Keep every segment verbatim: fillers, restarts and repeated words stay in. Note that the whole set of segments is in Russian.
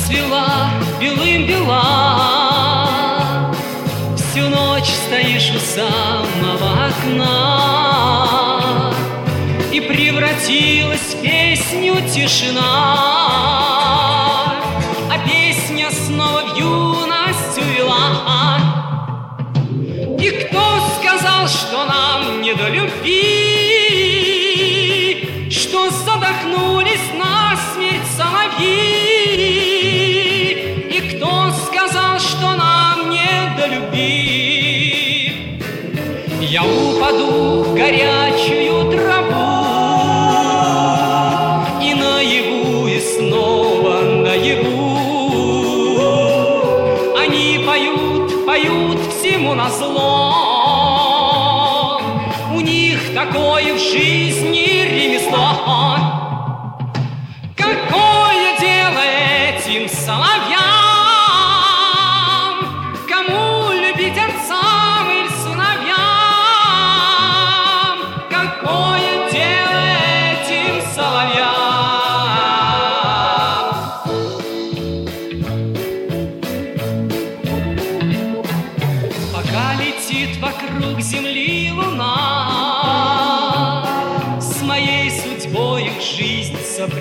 расцвела белым бела. Всю ночь стоишь у самого окна, и превратилась в песню тишина, а песня снова в юность увела. И кто сказал, что нам не до любви, что задохнулись насмерть соловьи? И кто сказал, что нам не до любви? Я упаду в горячую траву, и наяву, и снова наяву. Они поют, поют всему назло, у них такое в жизни ремесло. Какое дело этим соловьям, кому любить отцам или сыновьям? Какое дело этим соловьям? Пока летит вокруг земли луна, с моей судьбой их жизнь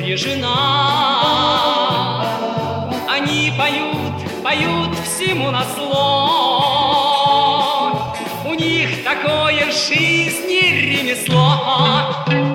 сопряжена. Они поют, поют всему назло, у них такое в жизни ремесло.